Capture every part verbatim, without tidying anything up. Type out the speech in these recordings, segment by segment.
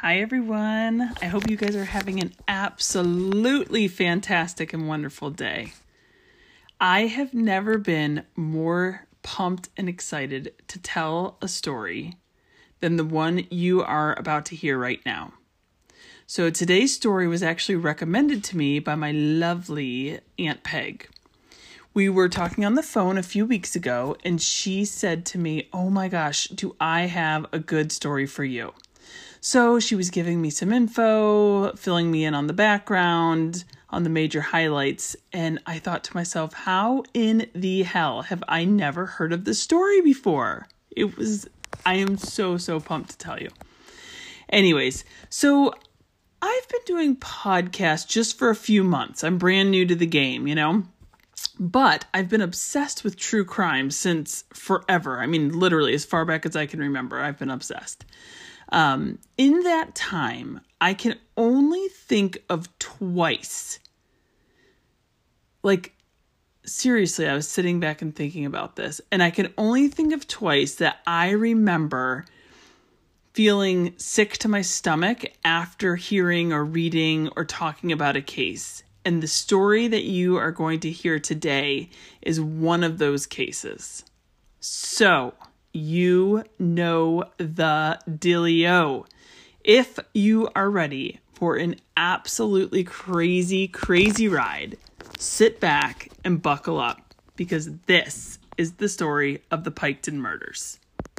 Hi, everyone. I hope you guys are having an absolutely fantastic and wonderful day. I have never been more pumped and excited to tell a story than the one you are about to hear right now. So today's story was actually recommended to me by my lovely Aunt Peg. We were talking on the phone a few weeks ago, and she said to me, "Oh my gosh, do I have a good story for you?" So she was giving me some info, filling me in on the background, on the major highlights, and I thought to myself, how in the hell have I never heard of this story before? It was, I am so, so pumped to tell you. Anyways, so I've been doing podcasts just for a few months. I'm brand new to the game, you know? But I've been obsessed with true crime since forever. I mean, literally, as far back as I can remember, I've been obsessed. Um, in that time, I can only think of twice. Like, seriously, I was sitting back and thinking about this, and I can only think of twice that I remember feeling sick to my stomach after hearing or reading or talking about a case. And the story that you are going to hear today is one of those cases. So, you know the dealio. If you are ready for an absolutely crazy, crazy ride, sit back and buckle up, because this is the story of the Piketon murders.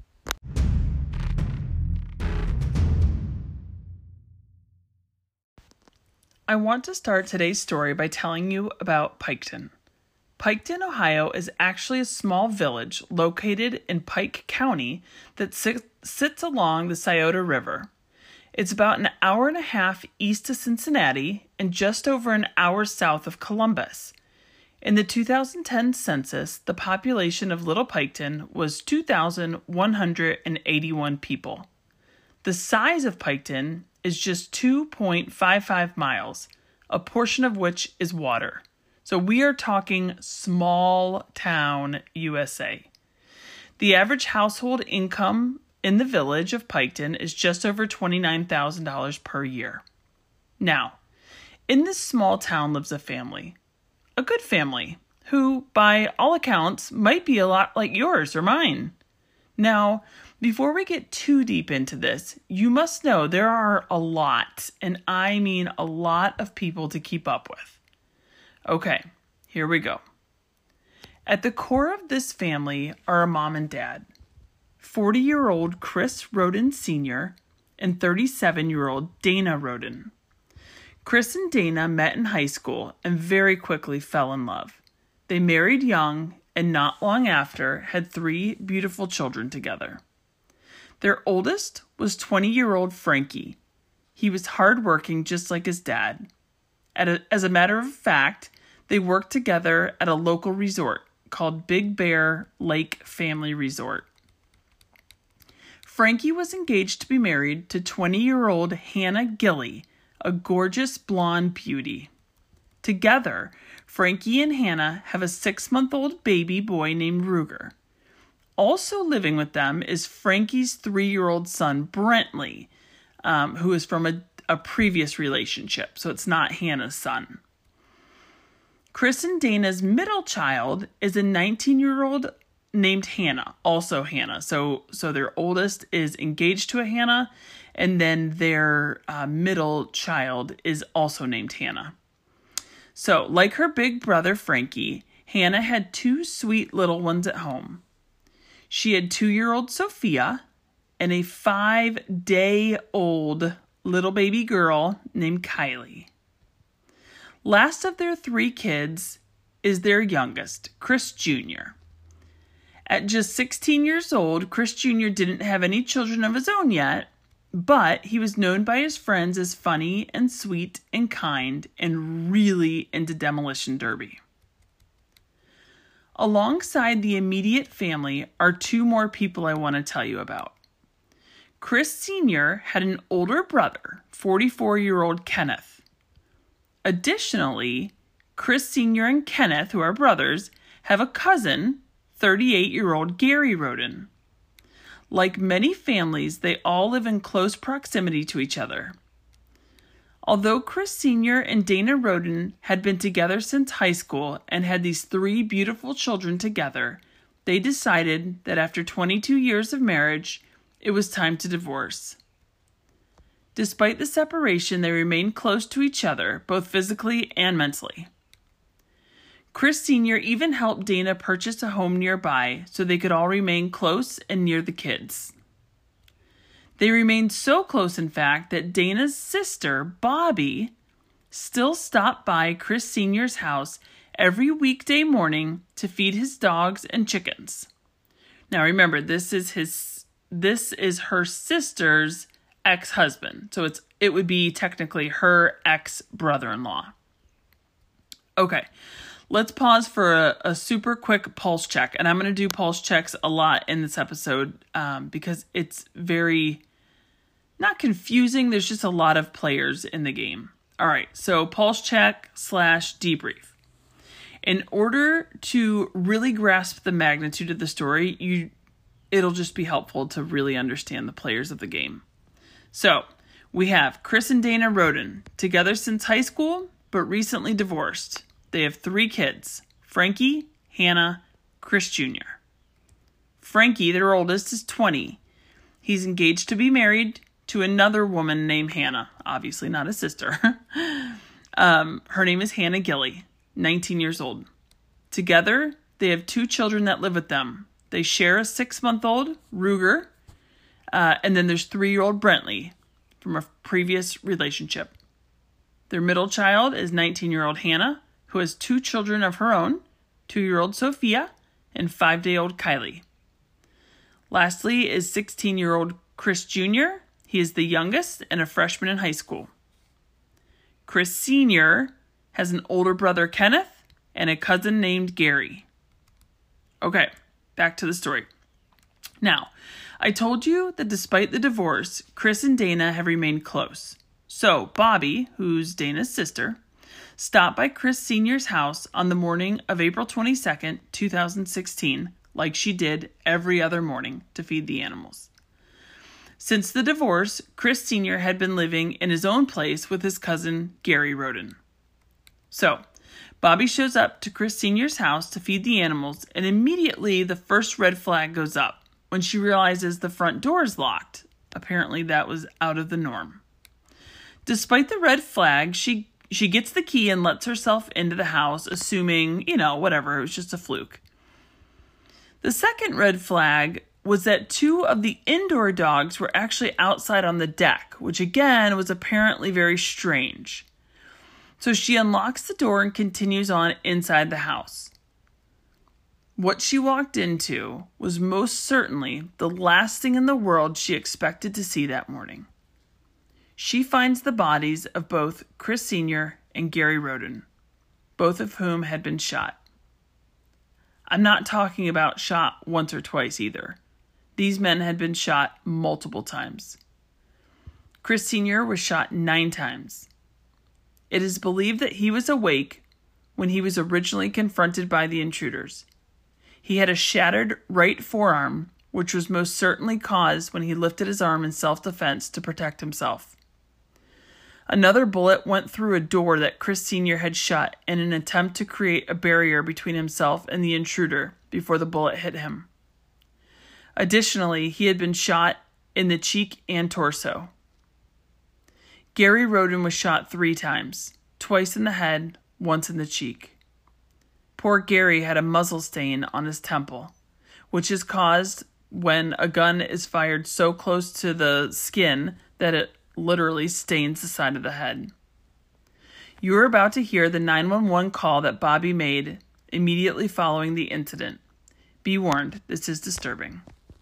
I want to start today's story by telling you about Piketon. Piketon, Ohio is actually a small village located in Pike County that sit, sits along the Scioto River. It's about an hour and a half east of Cincinnati and just over an hour south of Columbus. In the two thousand ten census, the population of Little Piketon was two thousand one hundred eighty-one people. The size of Piketon is just two point five five miles, a portion of which is water. So we are talking small town U S A. The average household income in the village of Piketon is just over twenty-nine thousand dollars per year. Now, in this small town lives a family, a good family, who, by all accounts, might be a lot like yours or mine. Now, before we get too deep into this, you must know there are a lot, and I mean a lot of people to keep up with. Okay, here we go. At the core of this family are a mom and dad, forty-year-old Chris Roden Senior and thirty-seven-year-old Dana Roden. Chris and Dana met in high school and very quickly fell in love. They married young and not long after had three beautiful children together. Their oldest was twenty-year-old Frankie. He was hardworking just like his dad. At a, as a matter of fact, they worked together at a local resort called Big Bear Lake Family Resort. Frankie was engaged to be married to twenty-year-old Hannah Gilly, a gorgeous blonde beauty. Together, Frankie and Hannah have a six-month-old baby boy named Ruger. Also living with them is Frankie's three-year-old son, Brentley, um, who is from a, a previous relationship, so it's not Hannah's son. Chris and Dana's middle child is a nineteen-year-old named Hannah, also Hannah. So so their oldest is engaged to a Hannah, and then their uh, middle child is also named Hannah. So, like her big brother Frankie, Hannah had two sweet little ones at home. She had two-year-old Sophia and a five-day-old little baby girl named Kylie. Last of their three kids is their youngest, Chris Junior At just sixteen years old, Chris Junior didn't have any children of his own yet, but he was known by his friends as funny and sweet and kind and really into demolition derby. Alongside the immediate family are two more people I want to tell you about. Chris Senior had an older brother, forty-four-year-old Kenneth. Additionally, Chris Senior and Kenneth, who are brothers, have a cousin, thirty-eight-year-old Gary Roden. Like many families, they all live in close proximity to each other. Although Chris Senior and Dana Roden had been together since high school and had these three beautiful children together, they decided that after twenty-two years of marriage, it was time to divorce. Despite the separation, they remained close to each other, both physically and mentally. Chris Senior even helped Dana purchase a home nearby so they could all remain close and near the kids. They remained so close, in fact, that Dana's sister, Bobby, still stopped by Chris Senior's house every weekday morning to feed his dogs and chickens. Now remember, this is his this is her sister's ex-husband. So it's it would be technically her ex-brother-in-law. Okay. Let's pause for a, a super quick pulse check. And I'm going to do pulse checks a lot in this episode um, because it's very, not confusing. There's just a lot of players in the game. All right, so pulse check slash debrief. In order to really grasp the magnitude of the story, you it'll just be helpful to really understand the players of the game. So we have Chris and Dana Roden, together since high school, but recently divorced. They have three kids, Frankie, Hannah, Chris Junior Frankie, their oldest, is twenty. He's engaged to be married to another woman named Hannah, obviously not his sister. um, her name is Hannah Gilly, nineteen years old. Together, they have two children that live with them. They share a six-month-old, Ruger, uh, and then there's three-year-old Brentley from a previous relationship. Their middle child is nineteen-year-old Hannah, who has two children of her own, two-year-old Sophia and five-day-old Kylie. Lastly is sixteen-year-old Chris Junior He is the youngest and a freshman in high school. Chris Senior has an older brother, Kenneth, and a cousin named Gary. Okay, back to the story. Now, I told you that despite the divorce, Chris and Dana have remained close. So, Bobby, who's Dana's sister, stopped by Chris Senior's house on the morning of April twenty-second, two thousand sixteen, like she did every other morning to feed the animals. Since the divorce, Chris Senior had been living in his own place with his cousin, Gary Roden. So, Bobby shows up to Chris Senior's house to feed the animals, and immediately the first red flag goes up when she realizes the front door is locked. Apparently that was out of the norm. Despite the red flag, she She gets the key and lets herself into the house, assuming, you know, whatever, it was just a fluke. The second red flag was that two of the indoor dogs were actually outside on the deck, which again was apparently very strange. So she unlocks the door and continues on inside the house. What she walked into was most certainly the last thing in the world she expected to see that morning. She finds the bodies of both Chris Senior and Gary Roden, both of whom had been shot. I'm not talking about shot once or twice either. These men had been shot multiple times. Chris Senior was shot nine times. It is believed that he was awake when he was originally confronted by the intruders. He had a shattered right forearm, which was most certainly caused when he lifted his arm in self-defense to protect himself. Another bullet went through a door that Chris Senior had shut in an attempt to create a barrier between himself and the intruder before the bullet hit him. Additionally, he had been shot in the cheek and torso. Gary Roden was shot three times, twice in the head, once in the cheek. Poor Gary had a muzzle stain on his temple, which is caused when a gun is fired so close to the skin that it literally stains the side of the head. You are about to hear the nine one one call that Bobby made immediately following the incident. Be warned, this is disturbing.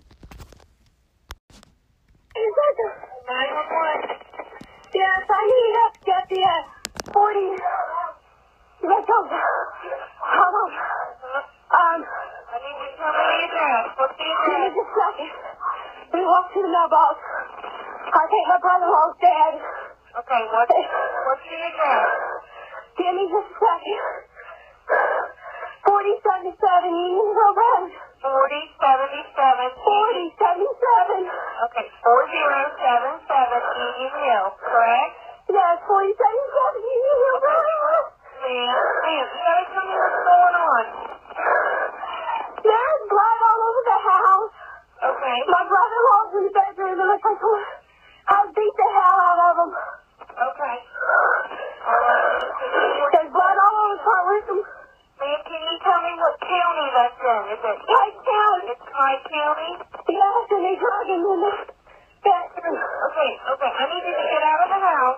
nine one one. Yes, I need help to get the uh, forty. Let's go. Hold on. Um, I need you to tell me the address. What's the address? Give me just a second. We walked to the mailbox. I think my brother-in-law's dead. Okay, what, what's the address? Give me just a second. forty seventy-seven Union Hill Road. forty seventy-seven. forty seventy-seven. Okay, four zero seven seven Union Hill, correct? Yes, forty seventy-seven Union Hill Road. Ma'am, ma'am, you gotta tell me what's going on. There's blood all over the house. Okay. My brother-in-law's in the bedroom and looks like someone has beat the hell out of him. Okay. Alright. There's blood all over the front room. Ma'am, can you tell me what county that's in? Is it Pike County. It's Pike County? Yes, and they drug him in the bedroom. Okay, okay. I need you to get out of the house.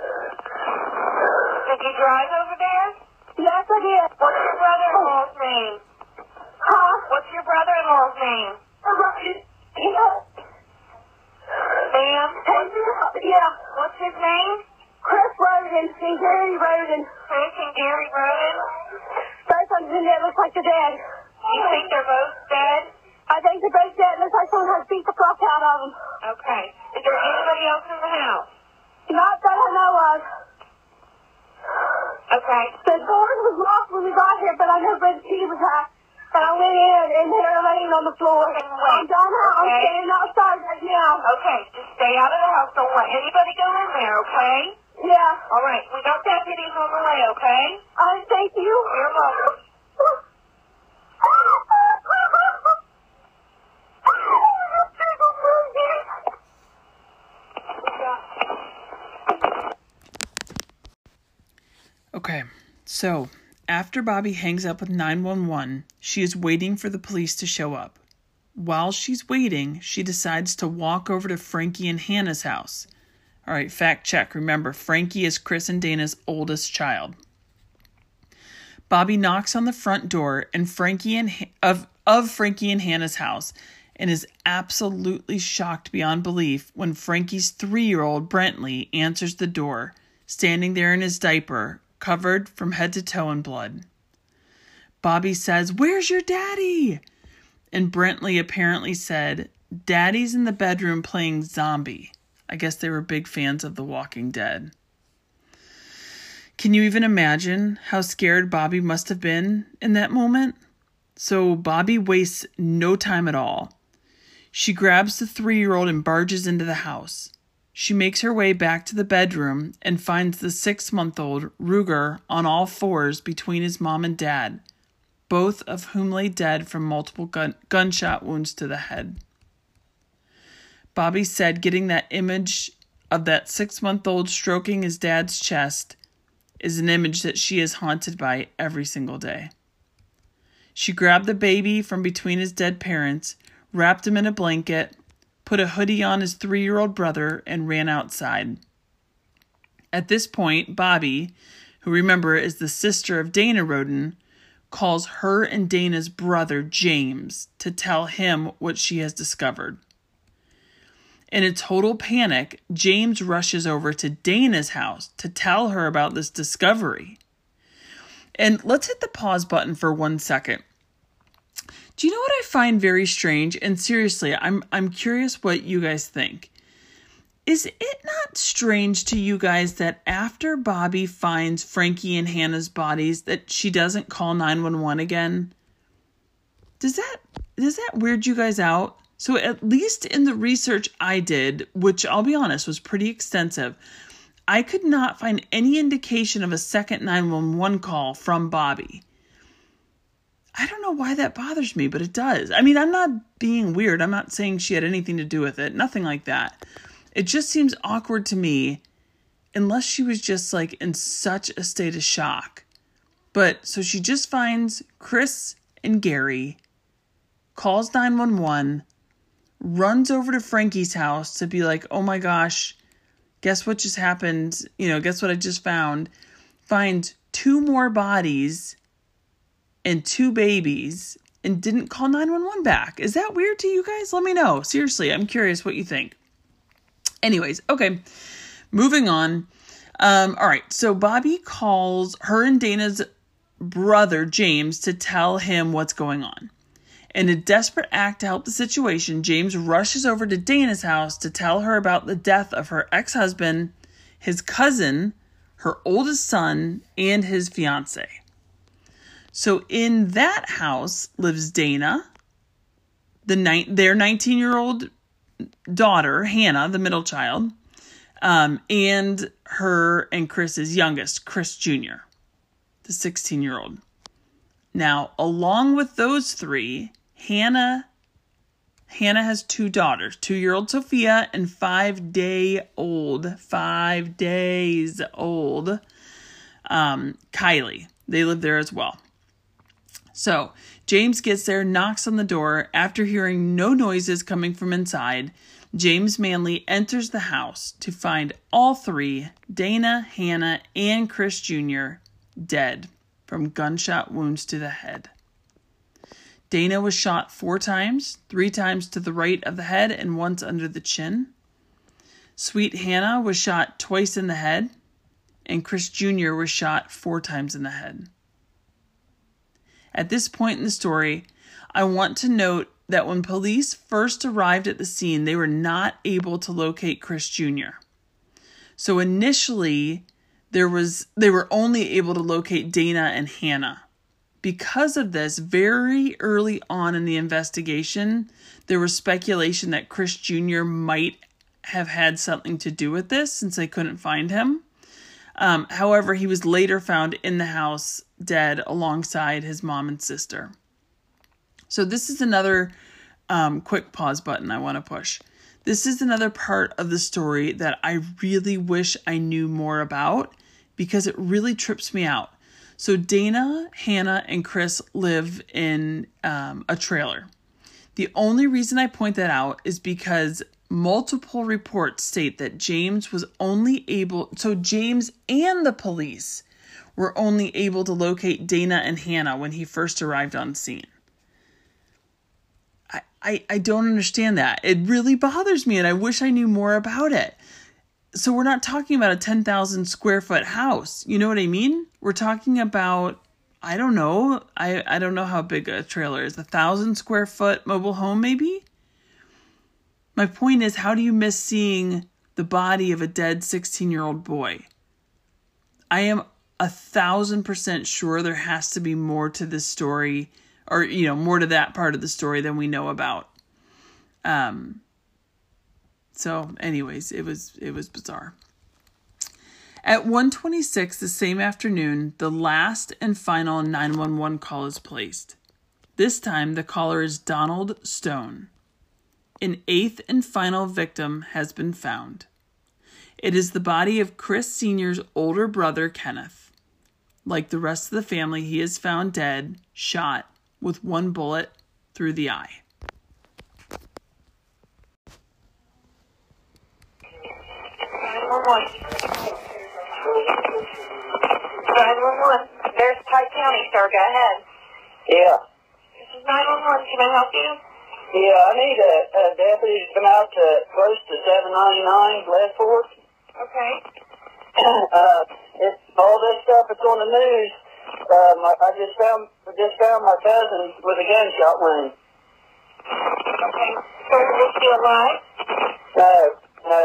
Did you drive over there? Yes, I did. What's your brother-in-law's name? Huh? What's your brother-in-law's name? Yeah. Ma'am? Yeah. What's his name? Chris Roden and Gary Roden. Chris and Gary Roden? Both of them in there look like they're dead. You think they're both dead? I think they're both dead. Looks like someone has beat the fuck out of them. Okay. Is there anybody else in the house? Not that I know of. Okay. The door was locked when we got here, but I know where the key was at. And I went in, and they're laying on the floor. I'm done out. I'm Okay. standing outside right now. Okay, just stay out of the house. Don't let anybody go in there, okay? Yeah. All right, we got deputies on the way, okay? I thank you. You're welcome. Okay, so after Bobby hangs up with nine one one, she is waiting for the police to show up. While she's waiting, she decides to walk over to Frankie and Hannah's house. All right, fact check. Remember, Frankie is Chris and Dana's oldest child. Bobby knocks on the front door and Frankie and of of Frankie and Hannah's house and is absolutely shocked beyond belief when Frankie's three-year-old Brentley answers the door, standing there in his diaper, covered from head to toe in blood. Bobby says, "Where's your daddy?" And Brentley apparently said, "Daddy's in the bedroom playing zombie." I guess they were big fans of The Walking Dead. Can you even imagine how scared Bobby must have been in that moment? So Bobby wastes no time at all. She grabs the three-year-old and barges into the house. She makes her way back to the bedroom and finds the six-month-old Ruger on all fours between his mom and dad, both of whom lay dead from multiple gun- gunshot wounds to the head. Bobby said getting that image of that six-month-old stroking his dad's chest is an image that she is haunted by every single day. She grabbed the baby from between his dead parents, wrapped him in a blanket, put a hoodie on his three-year-old brother, and ran outside. At this point, Bobby, who remember is the sister of Dana Roden, calls her and Dana's brother James to tell him what she has discovered. In a total panic, James rushes over to Dana's house to tell her about this discovery. And let's hit the pause button for one second. Do you know what I find very strange? And seriously, I'm I'm curious what you guys think. Is it not strange to you guys that after Bobby finds Frankie and Hannah's bodies that she doesn't call nine one one again? Does that does that weird you guys out? So at least in the research I did, which I'll be honest was pretty extensive, I could not find any indication of a second nine one one call from Bobby. I don't know why that bothers me, but it does. I mean, I'm not being weird. I'm not saying she had anything to do with it. Nothing like that. It just seems awkward to me, unless she was just like in such a state of shock. But so she just finds Chris and Gary, calls nine one one, runs over to Frankie's house to be like, oh my gosh, guess what just happened? You know, guess what I just found? Finds two more bodies and two babies and didn't call nine one one back. Is that weird to you guys? Let me know. Seriously, I'm curious what you think. Anyways, okay, moving on. Um, all right, so Bobby calls her and Dana's brother, James, to tell him what's going on. In a desperate act to help the situation, James rushes over to Dana's house to tell her about the death of her ex-husband, his cousin, her oldest son, and his fiance. So in that house lives Dana, the ni- their nineteen-year-old daughter, Hannah, the middle child, um, and her and Chris's youngest, Chris Junior, the sixteen-year-old. Now, along with those three, Hannah Hannah has two daughters, two-year-old Sophia and five-day-old, five days old, um, Kylie. They live there as well. So, James gets there, knocks on the door. After hearing no noises coming from inside, James Manley enters the house to find all three, Dana, Hannah, and Chris Junior, dead from gunshot wounds to the head. Dana was shot four times, three times to the right of the head and once under the chin. Sweet Hannah was shot twice in the head, and Chris Junior was shot four times in the head. At this point in the story, I want to note that when police first arrived at the scene, they were not able to locate Chris Junior So initially, there was they were only able to locate Dana and Hannah. Because of this, very early on in the investigation, there was speculation that Chris Junior might have had something to do with this since they couldn't find him. Um, however, he was later found in the house dead alongside his mom and sister. So this is another um, quick pause button I want to push. This is another part of the story that I really wish I knew more about because it really trips me out. So Dana, Hannah, and Chris live in um, a trailer. The only reason I point that out is because multiple reports state that James was only able, so James and the police were only able to locate Dana and Hannah when he first arrived on scene. I, I, I don't understand that. It really bothers me and I wish I knew more about it. So we're not talking about a ten thousand square foot house. You know what I mean? We're talking about, I don't know. I, I don't know how big a trailer is. A thousand square foot mobile home, maybe? My point is, how do you miss seeing the body of a dead sixteen-year-old boy? I am a thousand percent sure there has to be more to this story, or, you know, more to that part of the story than we know about. Um... So anyways, it was it was bizarre. At one twenty-six the same afternoon, the last and final nine one one call is placed. This time, the caller is Donald Stone. An eighth and final victim has been found. It is the body of Chris Senior's older brother, Kenneth. Like the rest of the family, he is found dead, shot with one bullet through the eye. nine one one. nine one one. There's Pike County, sir. Go ahead. Yeah. This is nine one one. Can I help you? Yeah, I need a, a deputy to come out to close to seven ninety-nine Left Fork. Okay. uh, it's all this stuff that's on the news. Um, I, I just found I just found my cousin with a gunshot wound. Okay. Sir, is she alive? No, no.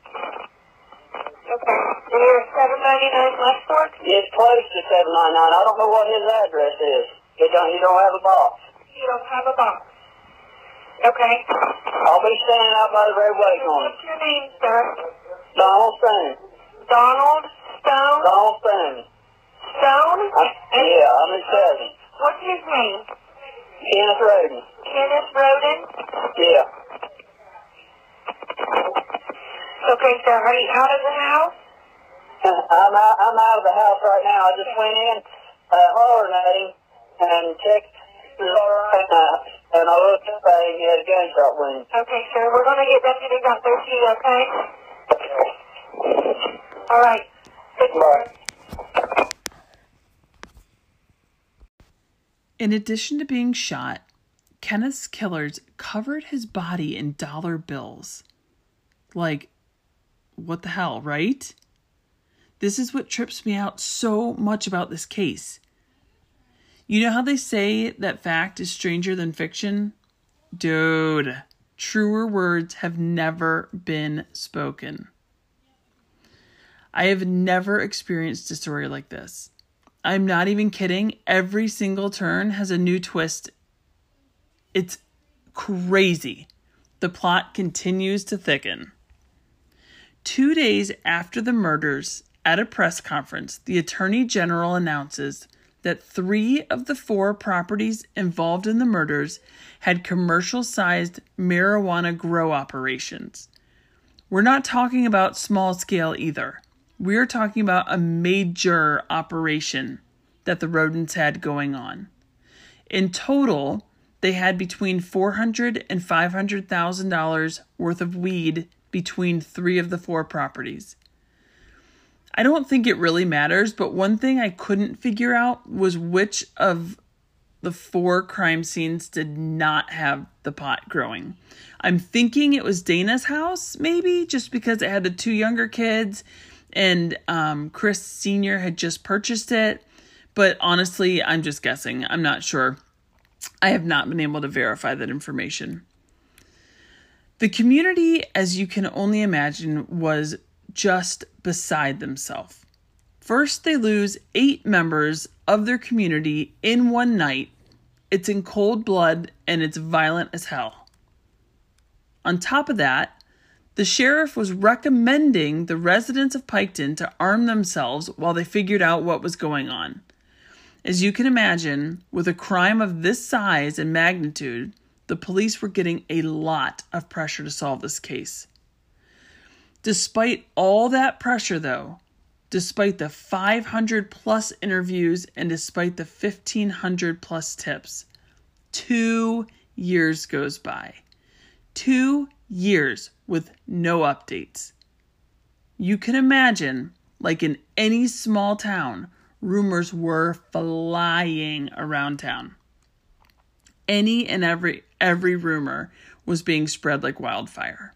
Okay. And you're seven ninety-nine Left Fork? It's close to seven ninety-nine. I don't know what his address is. He don't, he don't have a box. You don't have a box. Okay. I'll be standing out by the roadway corner. What's your name, sir? Donald Stone. Donald Stone? Donald Stone. Stone? I, yeah, I'm his cousin. What's his name? Kenneth Roden. Kenneth Roden? Yeah. Okay, sir. Are you out of the house? I'm out, I'm out of the house right now. I just went in, uh, hollered at him, and checked his all right, uh, and I looked up at him, he had a gunshot wound. Okay, sir. We're going to get deputies out there to you, okay? All right. Good Bye. In addition to being shot, Kenneth's killers covered his body in dollar bills. Like, what the hell, right? This is what trips me out so much about this case. You know how they say that fact is stranger than fiction? Dude, truer words have never been spoken. I have never experienced a story like this. I'm not even kidding. Every single turn has a new twist. It's crazy. The plot continues to thicken. Two days after the murders, at a press conference, the Attorney General announces that three of the four properties involved in the murders had commercial-sized marijuana grow operations. We're not talking about small scale either. We're talking about a major operation that the rodents had going on. In total, they had between four hundred thousand dollars and five hundred thousand dollars worth of weed between three of the four properties. I don't think it really matters, but one thing I couldn't figure out was which of the four crime scenes did not have the pot growing. I'm thinking it was Dana's house, maybe, just because it had the two younger kids, and um, Chris Senior had just purchased it. But honestly, I'm just guessing. I'm not sure. I have not been able to verify that information. The community, as you can only imagine, was just beside themselves. First, they lose eight members of their community in one night. It's in cold blood and it's violent as hell. On top of that, the sheriff was recommending the residents of Piketon to arm themselves while they figured out what was going on. As you can imagine, with a crime of this size and magnitude, the police were getting a lot of pressure to solve this case. Despite all that pressure, though, despite the five hundred plus interviews and despite the fifteen hundred plus tips, two years goes by. Two years with no updates. You can imagine, like in any small town, rumors were flying around town. Any and every every rumor was being spread like wildfire.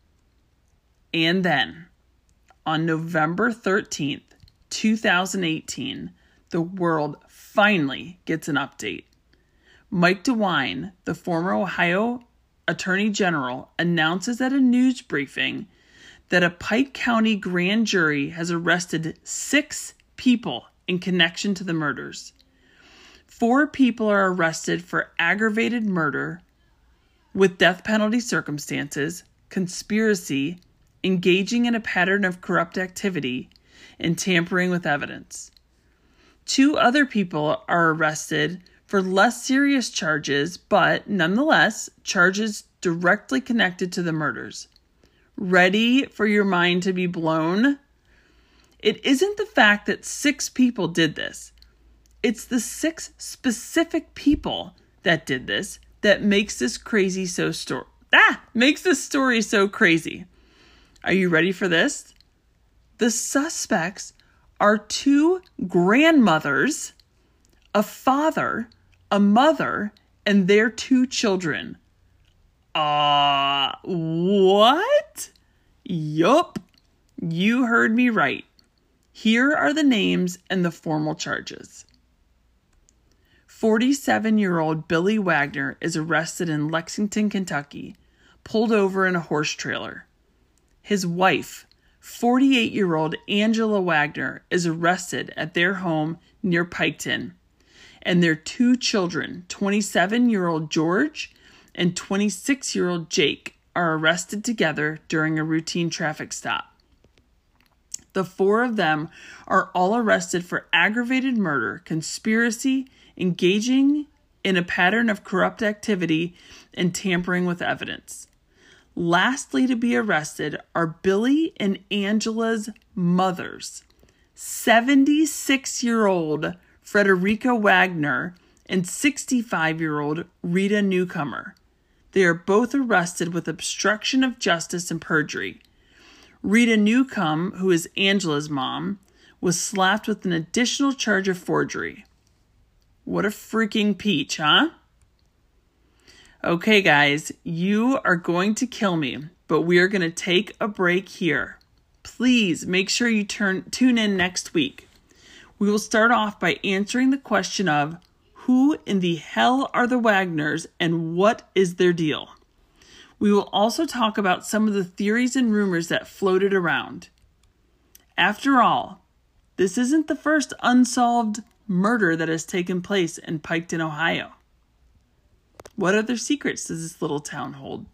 And then, on November thirteenth, two thousand eighteen, the world finally gets an update. Mike DeWine, the former Ohio Attorney General, announces at a news briefing that a Pike County grand jury has arrested six people in connection to the murders. Four people are arrested for aggravated murder with death penalty circumstances, conspiracy, engaging in a pattern of corrupt activity, and tampering with evidence. Two other people are arrested for less serious charges, but nonetheless, charges directly connected to the murders. Ready for your mind to be blown? It isn't the fact that six people did this. It's the six specific people that did this that makes this crazy so story. Ah, makes this story so crazy. Are you ready for this? The suspects are two grandmothers, a father, a mother, and their two children. Uh, what? Yup. You heard me right. Here are the names and the formal charges. forty-seven-year-old Billy Wagner is arrested in Lexington, Kentucky, pulled over in a horse trailer. His wife, forty-eight-year-old Angela Wagner, is arrested at their home near Piketon, and their two children, twenty-seven-year-old George and twenty-six-year-old Jake, are arrested together during a routine traffic stop. The four of them are all arrested for aggravated murder, conspiracy, engaging in a pattern of corrupt activity, and tampering with evidence. Lastly to be arrested are Billy and Angela's mothers, seventy-six-year-old Frederica Wagner and sixty-five-year-old Rita Newcomer. They are both arrested with obstruction of justice and perjury. Rita Newcomb, who is Angela's mom, was slapped with an additional charge of forgery. What a freaking peach, huh? Okay, guys, you are going to kill me, but we are going to take a break here. Please make sure you turn tune in next week. We will start off by answering the question of who in the hell are the Wagners and what is their deal? We will also talk about some of the theories and rumors that floated around. After all, this isn't the first unsolved murder that has taken place in Piketon, Ohio. What other secrets does this little town hold?